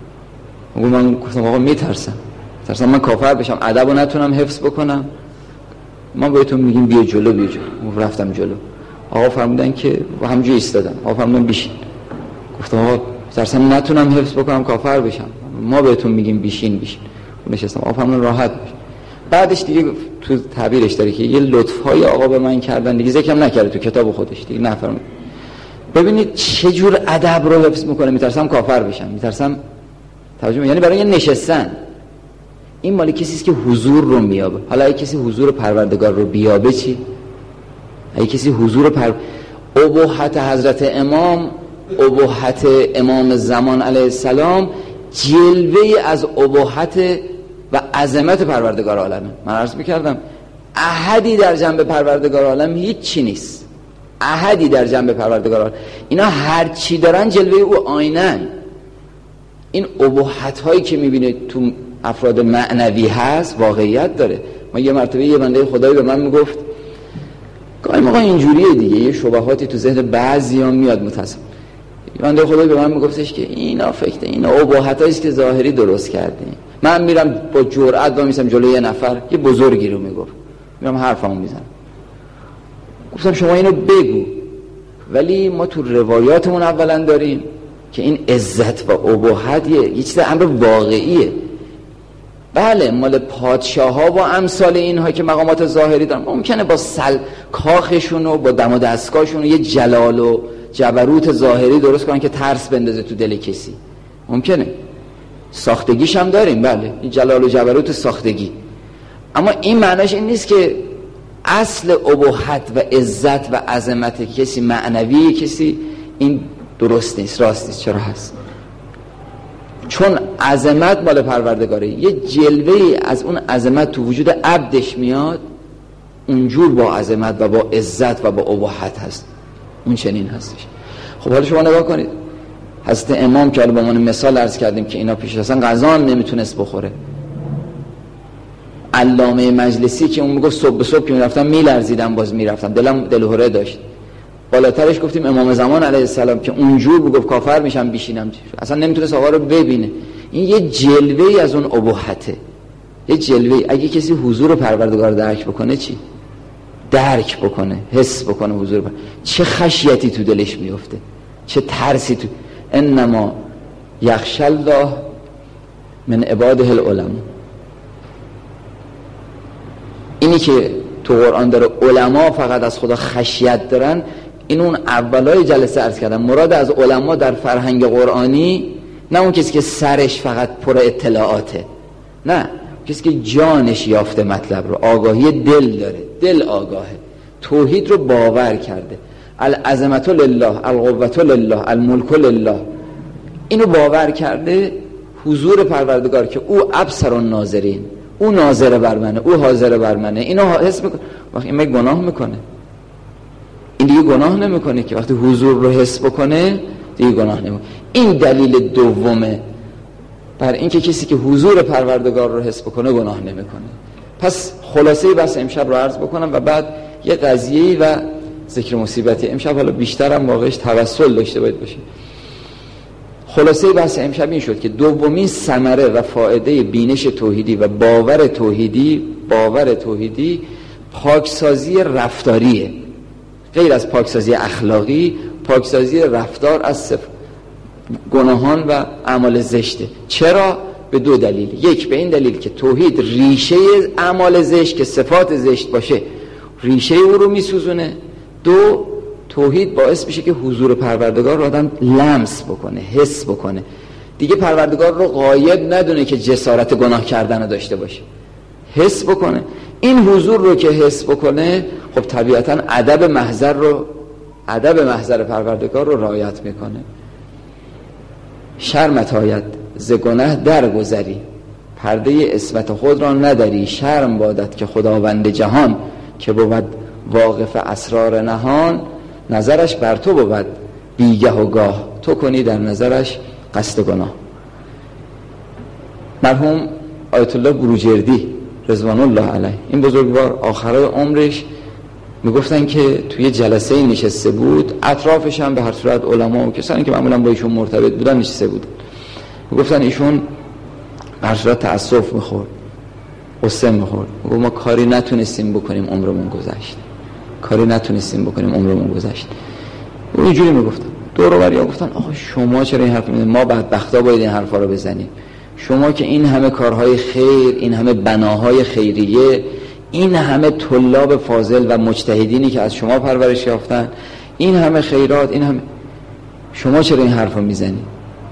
Speaker 1: من گفتم آقا میترسم ترسم من کافر بشم، ادب رو نتونم حفظ بکنم، ما بهتون میگیم بیا جلو بیا جلو. رفتم جلو. آقا فرمودن که همونجوری ایستادم. آقا فرمودن بشین. گفتم آقا ترسم نتونم حفظ بکنم کافر بشم، ما بهتون میگیم بیشین بیشین. نشستم. آقا فرمودن راحت باش. بعدش دیگه تو تعبیرش داره که یه لطفای آقا به من کردن دیگه، ذکرم نکرده تو کتاب خودش دیگه نفرمود. ببینید چه جور ادب رو حفظ میکنه. میترسم کافر بشم، میترسم توجه، یعنی برای نشستن. این مالی کسی است که حضور رو میابه. حالا اگه کسی حضور پروردگار رو بیابه چی؟ اگه کسی حضور پر ابوحت حضرت امام، ابوحت امام زمان علیه السلام جلوه از ابوحت و عظمت پروردگار عالمه. من عرض میکردم احدی در جنب پروردگار عالم هیچ چی نیست. احدی در جنب پروردگار عالم، اینا هر چی دارن جلوه او آینن. این ابوحت هایی که میبینه تو افراد معنوی هست واقعیت داره. ما یه مرتبه یه بنده خدایی به من میگفت گاهی موقع اینجوریه دیگه، یه شبهاتی تو ذهن بعضیا میاد متاسف. یه بنده خدایی به من میگفتش که اینا فکر اینا اباحتایی است که ظاهری درست کردیم. من میرم با جرأت با میسم جلوی یه نفر یه بزرگی رو میگفت، میرم حرفمو میزنم. گفتم شما اینو بگو، ولی ما تو روایاتمون اولا داریم که این عزت و اباحت یه, یه چیز امر واقعیه. بله مال پادشاه ها و امثال اینها که مقامات ظاهری دارن ممکنه با سل کاخشون و با دم و دستگاهشون یه جلال و جبروت ظاهری درست کنن که ترس بندازه تو دل کسی، ممکنه. ساختگیش هم داریم، بله این جلال و جبروت ساختگی، اما این معناش این نیست که اصل اباحت و عزت و عظمت کسی معنوی کسی این درست نیست، راست نیست. چرا هست؟ چون عظمت مال پروردگاره، یه جلوه‌ای از اون عظمت تو وجود عبدش میاد، اونجور با عظمت و با عزت و با اباحت هست، اون چنین هستش. خب حالا شما نگاه کنید حضرت امام که حالا با من مثال عرض کردیم که اینا پیش اصلا غذا هم نمیتونست بخوره. علامه مجلسی که اون میگفت صبح به صبح که میرفتم میلرزیدم، باز میرفتم دلم دلهره داشت. بالاترش گفتیم امام زمان علیه السلام که اونجور بگفت کافر میشم بیشینم، اصلا نمیتونست آقا رو ببینه. این یه جلوه‌ای از اون اباحته، یه جلوه‌ای. اگه کسی حضور پروردگار درک بکنه چی؟ درک بکنه، حس بکنه حضور پر... چه خشیتی تو دلش میفته، چه ترسی تو. انما یخشى الله من عباده العلماء. اینی که تو قرآن داره علما فقط از خدا خشیت دارن، این اون اولای جلسه عرض کردم. مراد از علما در فرهنگ قرآنی نه اون کسی که سرش فقط پر اطلاعاته، نه کسی که جانش یافته مطلب رو، آگاهی دل داره، دل آگاهه، توحید رو باور کرده، العظمت لله، القوت لله، الملک لله، اینو باور کرده. حضور پروردگار که او ابصر الناظرین، او ناظر بر منه، او حاضر بر منه، اینو حس میکنه. وقتی این گناه میکنه، این دیگه گناه نمیکنه که وقتی حضور رو حس بکنه دیگه گناه نمیکنه. این دلیل دومه بر اینکه کسی که حضور پروردگار رو حس بکنه گناه نمیکنه. پس خلاصه بحث امشب رو عرض بکنم و بعد یه قضیه‌ای و ذکر مصیبتی. امشب حالا بیشترم واقعش توسل داشته باید باشه. خلاصه بحث امشب این شد که دومین ثمره و فائده بینش توحیدی و باور توحیدی باور توحیدی پاکسازی رفتاریه، غیر از پاکسازی اخلاقی، پاکسازی رفتار از صف... گناهان و اعمال زشته. چرا؟ به دو دلیل. یک، به این دلیل که توحید ریشه اعمال زشت که صفات زشت باشه ریشه او رو میسوزونه. دو، توحید باعث میشه که حضور پروردگار رو آدم لمس بکنه، حس بکنه، دیگه پروردگار رو غایب ندونه که جسارت گناه کردن رو داشته باشه، حس بکنه. این حضور رو که حس بکنه خب طبیعتاً ادب محضر رو ادب محضر پروردگار رو رعایت میکنه. شرمت آید ز گناه درگذری، پرده عصمت خود را نداری. شرم بادت که خداوند جهان، که بود واقف اسرار نهان. نظرش بر تو بود بیگه و گاه، تو کنی در نظرش قصد گناه. مرحوم آیت الله بروجردی رضوان الله علیه، این بزرگوار آخرای عمرش میگفتن که توی جلسه نشسته بود، اطرافش هم به هر صورت علما و کسانی که معمولا با ایشون مرتبط بودن نشسته بودن. میگفتن ایشون به هر صورت تأسف میخورد، قصه میخورد، میگفت ما کاری نتونستیم بکنیم عمرمون گذشت، کاری نتونستیم بکنیم عمرمون گذشت. و اینجوری میگفتن. دور و بریا گفتن آخه شما چرا این حرف میزنید؟ ما بدبختا باید این حرفا رو بزنیم. شما که این همه کارهای خیر، این همه بناهای خیریه، این همه طلاب فاضل و مجتهدینی که از شما پرورش یافتن، این همه خیرات، این همه، شما چرا این حرفو میزنید؟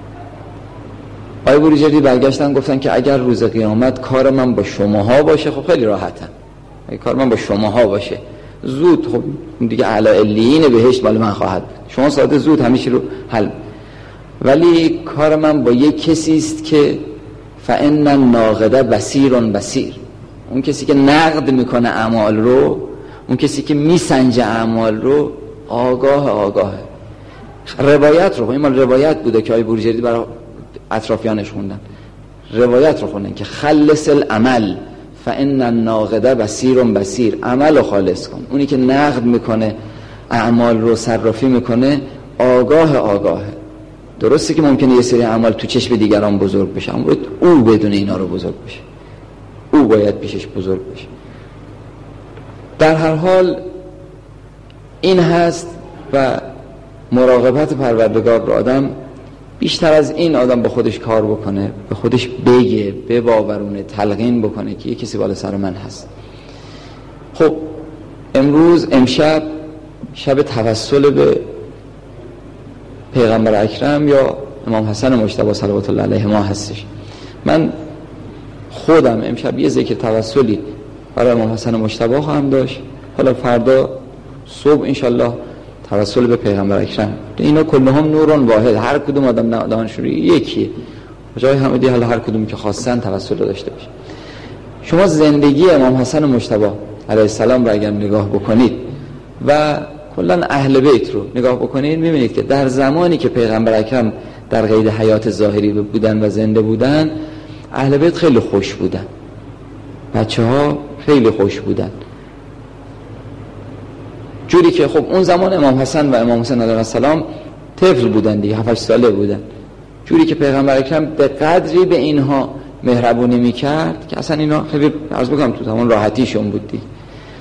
Speaker 1: آقای بروجردی برگشتن گفتن که اگر روز قیامت کار من با شماها باشه خب خیلی راحتم. اگه کار من با شماها باشه زود، خب دیگه اعلی علیین بهشت مال من خواهد بود. شما ساده زود همیشه رو حل. ولی کار من با یک کسی است که فإن الناقد بصیر بصیر، اون کسی که نقد میکنه اعمال رو، اون کسی که میسنجه اعمال رو، آگاه آگاهه. روایت رو، این مال روایت بوده که آقای بروجردی برای اطرافیانش خوندن، روایت رو خوندن که خلص العمل فإن الناقد بصیر بصیر، عمل رو خالص کن. اونی که نقد میکنه اعمال رو، صرافی میکنه، آگاه آگاهه. درسته که ممکنه یه سری اعمال تو چشم دیگران بزرگ بشه، اما او بدون اینا رو بزرگ بشه، او باید پیشش بزرگ بشه. در هر حال این هست و مراقبت پروردگار رو آدم بیشتر از این آدم با خودش کار بکنه، به خودش بگه، بباورونه، تلقین بکنه که یه کسی بالا سر من هست. خب امروز امشب شب توسل به پیغمبر اکرم یا امام حسن مجتبی صلوات الله علیه ما هستش. من خودم امشب یه ذکر توسلی برای امام حسن مجتبی خواهم داشت. حالا فردا صبح انشالله توسل به پیغمبر اکرم. اینا کلهم نورون واحد، هر کدوم آدم دانشوری یکیه، جای همه حالا هر کدوم که خواستن توسل داشته باشه. شما زندگی امام حسن مجتبی علیه السلام رو اگر نگاه بکنید و کلا اهل بیت رو نگاه بکنید، میبینید که در زمانی که پیغمبر اکرم در قید حیات ظاهری بودن و زنده بودن، اهل بیت خیلی خوش بودن، بچه ها خیلی خوش بودن، جوری که خب اون زمان امام حسن و امام حسین علیه السلام طفل بودن دیگه، هفت هشت ساله بودن، جوری که پیغمبر اکرم به قدری به اینها مهربونی میکرد که اصلا اینا خیلی عرض بکنم تو تمام راحتیشون بود دیگه.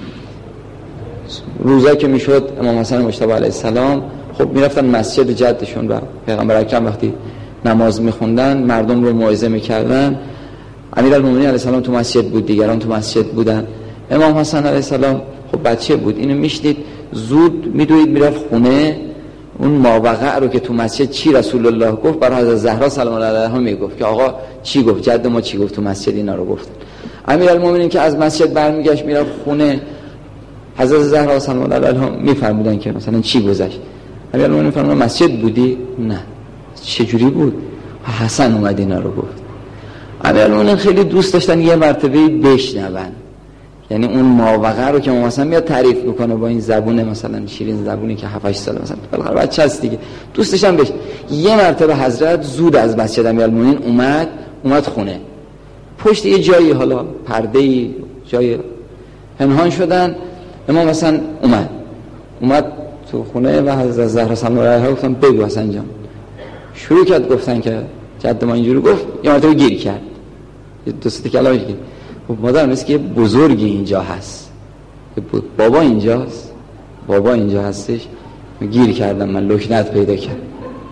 Speaker 1: روزا که میشد امام حسن مجتبی علیه السلام خب میرفتن مسجد جدشون و پیغمبر اکرم وقتی نماز میخوندن، مردم رو موعظه میکردن. امیرالمومنین علیه السلام تو مسجد بود، دیگران تو مسجد بودن. امام حسن علیه السلام خب بچه بود، اینو میشنید زود میدوید میرفت خونه. اون ماوقع رو که تو مسجد چی رسول الله گفت برای حضرت زهرا سلام الله علیها میگفت که آقا چی گفت، جد ما چی گفت تو مسجد، اینا رو گفت. امیرالمومنین که از مسجد برمیگشت میرفت خونه، حضرت زهرا سلام الله علیها میفرمودن که مثلا چی گذشت. امیرالمومنین فرمودن مسجد بودی؟ نه. چجوری بود؟ حسن اومد اینا رو گفت. امیرالمومنین خیلی دوست داشتن یه مرتبه بشنون، یعنی اون ماوقع رو که مثلا میاد تعریف میکنه با این زبون مثلا شیرین زبونی که هفت هشت ساله مثلا بالاخره بچه هست دیگه، دوست داشتن بش. یه مرتبه حضرت زود از مسجد امیرالمومنین اومد اومد خونه، پشت یه جایی حالا پرده‌ای جای پنهان شدن. امام حسن اومد اومد تو خونه و حضرت زهرا سلام الله علیها گفتن بگو حسن جان. شروع کرد گفتن که جد ما اینجوری گفت. یه مرتبه گیر کرد، دو سه کلمه گیر. مادر مثل که بزرگی اینجا هست، بابا اینجاست، بابا اینجا هستش. گیر کردم من، لکنت پیدا کرد.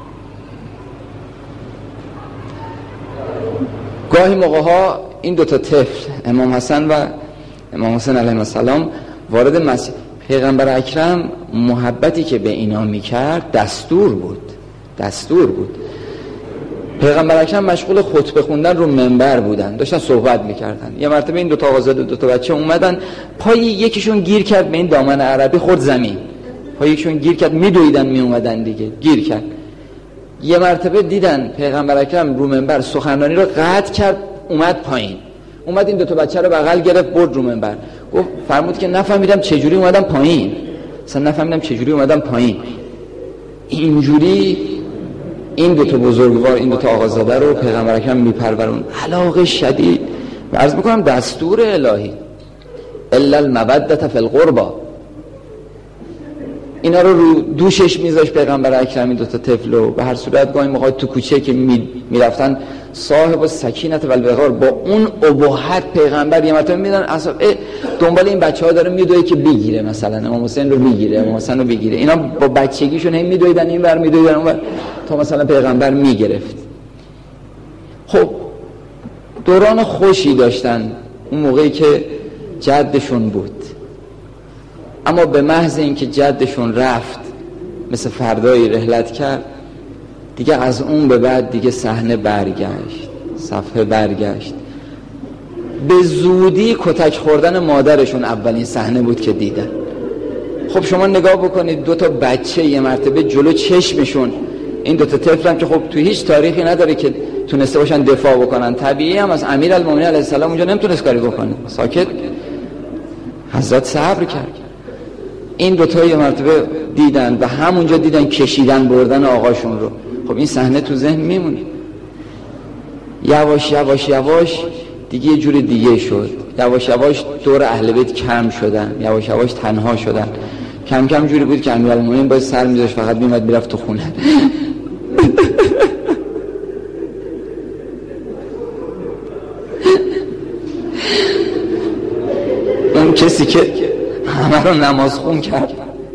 Speaker 1: گاهی موقع ها این دوتا طفل امام حسن و امام حسین علیه السلام وارد مسجد، پیغمبر اکرم محبتی که به اینا میکرد دستور بود دستور بود پیغمبر اکرم مشغول خطبه خوندن رو منبر بودن، داشتن صحبت میکردن. یه مرتبه این دوتا آقازاده دوتا بچه اومدن، پای یکیشون گیر کرد به این دامن عربی، خورد زمین. پای یکیشون گیر کرد، میدویدن میومدن دیگه، گیر کرد. یه مرتبه دیدن پیغمبر اکرم رو منبر سخنرانی رو قطع کرد، اومد پایین. اومد این دوتا بچه رو بغل گرفت برد رو منبر. گفت فرمود که نفهمیدم چجوری اومدم پایین، اصلا نفهمیدم چجوری اومدم پایین. اینجوری این دو تا بزرگوار، این دو تا آقازاده رو پیغمبر اکرم میپرورون، علاقه شدید. و عرض میکنم دستور الهی، الا المودة فی القربى. اینا رو رو دوشش میذاش پیغمبر اکرم این دو تا طفلو. به هر صورت گاهی موقع تو کوچه که میرفتن صاحب السکینة و الوقار، با اون ابهت پیغمبر یه مرتبه میدن اصلا دنبال این بچه‌ها داره میدوه که بگیره، مثلا امام حسین رو بگیره، امام حسن رو بگیره. اینا با بچگیشون هم میدویدن این ور میدویدن اون ور تا مثلا پیغمبر میگرفت. خب دوران خوشی داشتن اون موقعی که جدشون بود، اما به محض اینکه جدشون رفت مثل فردایی رحلت کرد دیگه، از اون به بعد دیگه صحنه برگشت، صفحه برگشت. به زودی کتک خوردن مادرشون اولین صحنه بود که دیدن. خب شما نگاه بکنید، دو تا بچه یه مرتبه جلو چشمشون، این دو تا طفل هم که خب تو هیچ تاریخی نداره که تونسته باشن دفاع بکنن، طبیعی هم از امیرالمومنین علیه السلام اونجا نمیتونست کاری بکنه، ساکت. حضرت صبر کرد. این دو تا یه مرتبه دیدن و همونجا دیدن کشیدن بردن آقاشون رو. خب این صحنه تو ذهن میمونه. یواش یواش یواش دیگه یه جور دیگه شد. یواش یواش دور اهل بیت کم شدن، یواش یواش تنها شدن. کم کم جوری بود که امیرالمومنین باید سر میذاشت فقط میمد میرفت تو خونه. اون کسی که همه رو نماز خون کرد،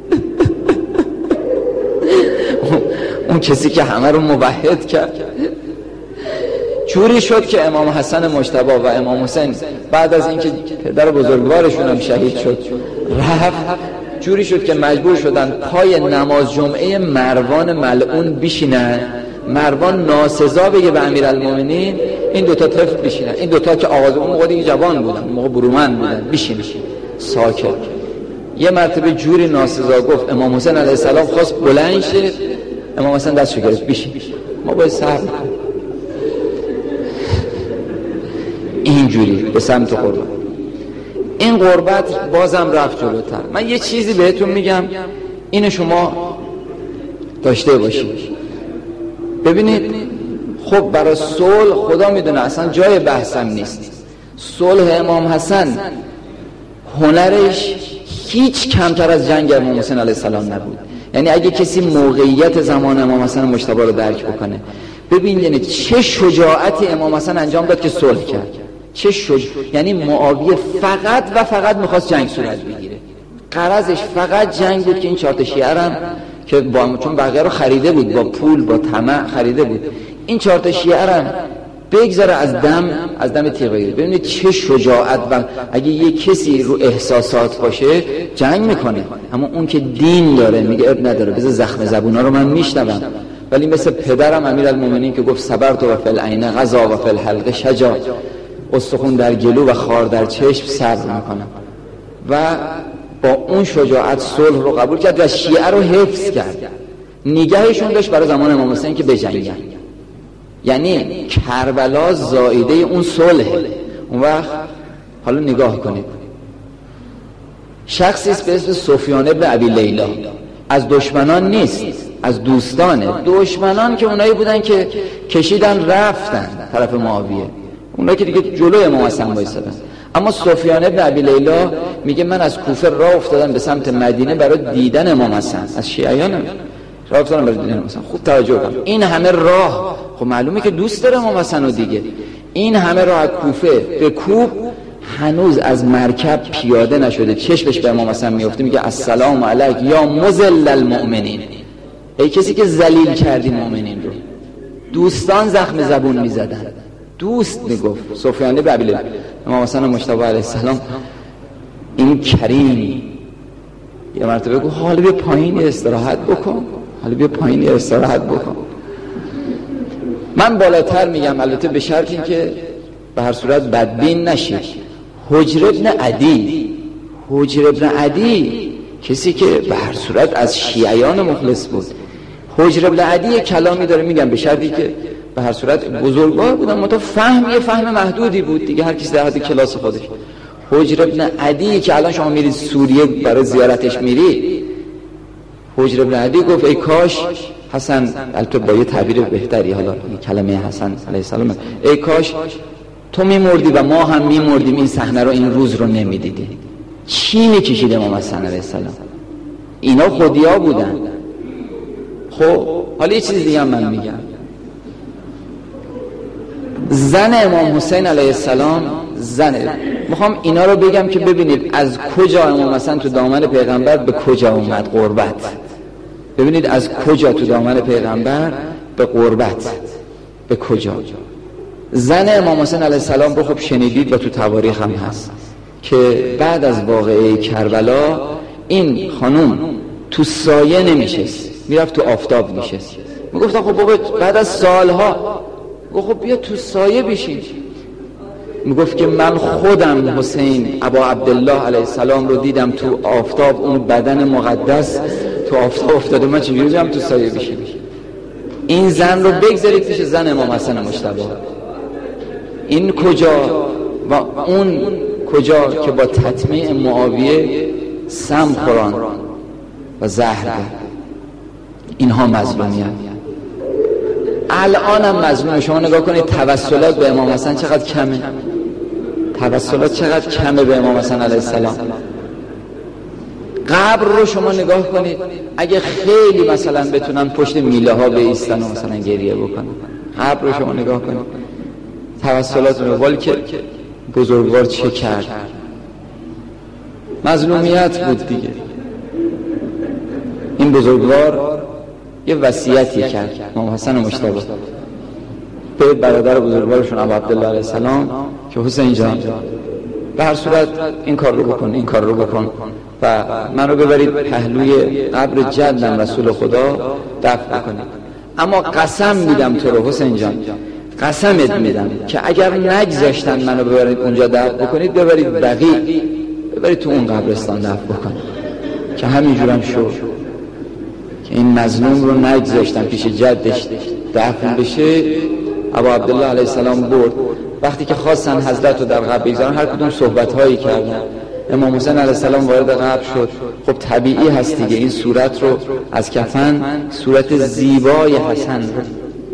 Speaker 1: اون کسی که همه رو موحد کرد، جوری شد که امام حسن مجتبی و امام حسین بعد از اینکه پدر بزرگوارشون هم شهید شد رفت، جوری شد که مجبور شدن پای نماز جمعه مروان ملعون بشینن. مروان ناسزا بگه به امیرالمومنین این دوتا طفل بشینن، این دوتا که آغاز اون موقع دیگه جوان بودن، اون موقع برومند بودن، بشین ساکت. یه مرتبه جوری ناسزا گفت، امام حسین علیه السلام خواست بلند شه، امام حسین دستشو گرفت، بشین، ما باید صبر کنیم. اینجوری به سمت قربت. این قربت بازم رفت جلوتر. من یه چیزی بهتون میگم، اینو شما داشته باشید. ببینید، خب برای صلح خدا میدونه اصلا جای بحثم نیست. صلح امام حسن هنرش هیچ کمتر از جنگ امام حسین علیه السلام نبود. یعنی اگه کسی موقعیت زمان امام حسن مجتبی رو درک بکنه، ببین یعنی چه شجاعتی امام حسن انجام داد که صلح کرد. چه شج... یعنی معاویه فقط و فقط میخواست جنگ صورت بگیره، غرضش فقط جنگ بود که این چهار تا شیعه هم که با چون بقیه رو خریده بود با پول با طمع خریده بود، این چهار تا شیعه را بگذاره از دم از دم تیغ بگیره. ببینید چه شجاعت، و اگه یه کسی رو احساسات باشه جنگ میکنه، اما اون که دین داره میگه اب نداره، بذار زخم زبونا رو من میشنوم. ولی مثل پدرم امیرالمومنین که گفت صبرت و فی العین غزا و فی الحلق شجا، استخون در گلو و خار در چشم صبر میکنم، و با اون شجاعت صلح رو قبول کرد و شیعه رو حفظ کرد. نگهشون داشت برای زمان امام حسین که بجنگن. یعنی کربلا زائیده اون صلحه. اون وقت حالا نگاه کنید، شخصی است به اسم سفیان ابن ابی لیلا، از دشمنان نیست، از دوستانه. دشمنان که اونایی بودن که کشیدن رفتن طرف معاویه، اونایی که دیگه جلوی امام حسن وایسادن. اما سفیان ابن ابی لیلا میگه من از کوفه راه افتادم به سمت مدینه برای دیدن امام حسن. از شیعیانم راه افتادم برای دیدن امام حسن. خوب توجه کن، این همه راه، خب معلومه که دوست داره امام حسن رو دیگه. این همه راه از کوفه به کوب، هنوز از مرکب پیاده نشده، چشمش به امام حسن میفته، میگه السلام علیک یا مذل المؤمنین، ای کسی که ذلیل کردی مؤمنین رو. دوستان زخم زبون میزدن، دوست میگفت سفیان بن ابی لیلا. امام حسن مجتبی علیه السلام این کریم یه مرتبه گفت حالا بیا پایین استراحت بکن، حالا بیا پایین استراحت بکن. من بالاتر میگم، البته به شرط این که به هر صورت بدبین نشید. حجر ابن عدی، حجر ابن عدی کسی که به هر صورت از شیعیان مخلص بود. حجر ابن عدی یک کلامی داره، میگم به شرطی که به هر صورت بزرگوار بودن، متا فهم یه فهم محدودی بود دیگه، هر کسی در حد کلاس خودش. حجر ابن عدی که الان شما میرید سوریه برای زیارتش میری، حجر ابن عدی گفت ای کاش حسن، البته با یه تعبیر بهتری، حالا این کلمه حسن علیه السلام، ای کاش تو میمردی و ما هم میمردیم، این صحنه رو این روز رو نمیدیدیم. چی میکشید امام حسن علیه السلام؟ اینا خودیا بودن. خب حالا یه چیز دیگه هم من میگم، زن امام حسین علیه السلام، زن، میخوام اینا رو بگم که ببینید از کجا امام حسن تو دامن پیغمبر به کجا اومد قربت. ببینید از کجا تو دامن پیغمبر به قربت به کجا. زن امام حسین علیه السلام رو خب شنیدید و تو تواریخ هم هست که بعد از واقعه کربلا این خانوم تو سایه نمیشست، میرفت تو آفتاب میشست. میگفتن خب بابا بعد از سالها، گفت خب بیا تو سایه بشین. میگفت که من خودم حسین ابا عبدالله علیه السلام رو دیدم تو آفتاب، اون بدن مقدس تو آفتاب افتاده، من چجوری بیام تو سایه بشین؟ این زن رو بگذارید پیش زن امام حسن مجتبی، این کجا و اون کجا که با تطمیع معاویه سم خوران و زهر ده. اینها مظلومیت. الان هم مظلومه. شما نگاه کنید توسلات به امام حسن چقدر کمه، توسلات چقدر کمه به امام حسن علیه السلام. قبر رو شما نگاه کنید، اگه خیلی مثلا بتونن پشت میله ها بایستن و مثلا گریه بکنن، قبر رو شما نگاه کنید، توسلات رو. ولی که بزرگوار چه کرد؟ مظلومیت بود دیگه. این بزرگوار یه وصیتی کرد امام حسن مجتبی به برادر بزرگوارشون ابو عبدالله علیه السلام که حسین جان به هر صورت این کار رو بکن، این کار رو بکن و من رو ببرید پهلوی قبر جدم رسول خدا دفن بکنید. اما قسم میدم تو رو حسین جان، قسمت میدم که اگر نگذاشتن منو ببرید اونجا دفن بکنید، ببرید بقیع، ببرید تو اون قبرستان دفن بکنید. که همینجورم شد که این مظلوم رو نگذاشتن پیش جدش دفن بشه. ابو عبدالله علیه السلام برد. وقتی که خواستن حضرت رو در قبر بگذارن، هر کدوم صحبت هایی کردن. امام حسین علیه السلام وارد قبر شد. خب طبیعی هست دیگه، این صورت رو از کفن، صورت زیبای حسن رو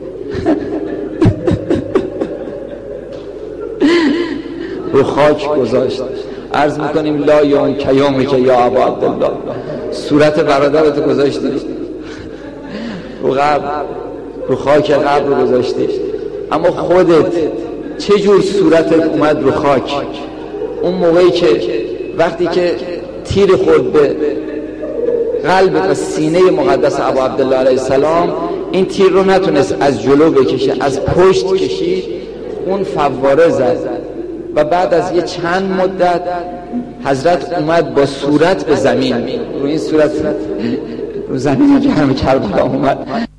Speaker 1: رو خاک گذاشت. عرض میکنیم لا یوم کیومی که یا ابو عبدالله، صورت برادرت گذاشتی رو قبر، رو خاک قبر رو گذاشتی. اما خودت چه جور صورتت اومد رو خاک؟ اون موقعی که وقتی که تیر خورد به قلب و سینه مقدس ابو عبدالله علیه السلام، این تیر رو نتونست از جلو بکشه، از پشت کشید، اون فواره زد و بعد از یه چند مدت حضرت اومد با صورت به زمین، رو این صورت رو زمین جهنم کربلا اومد.